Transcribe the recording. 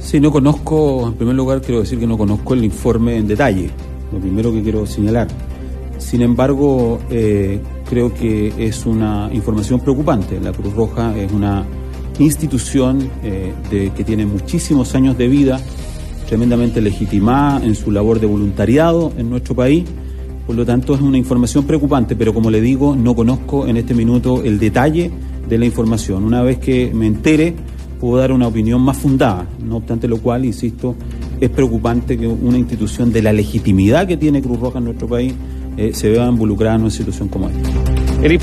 Sí, no conozco, en primer lugar quiero decir que no conozco el informe en detalle, lo primero que quiero señalar. Sin embargo, creo que es una información preocupante. La Cruz Roja es una institución que tiene muchísimos años de vida, tremendamente legitimada en su labor de voluntariado en nuestro país. Por lo tanto, es una información preocupante, pero como le digo, no conozco en este minuto el detalle de la información. Una vez que me entere, puedo dar una opinión más fundada. No obstante lo cual, insisto, es preocupante que una institución de la legitimidad que tiene Cruz Roja en nuestro país se vea involucrada en una situación como esta.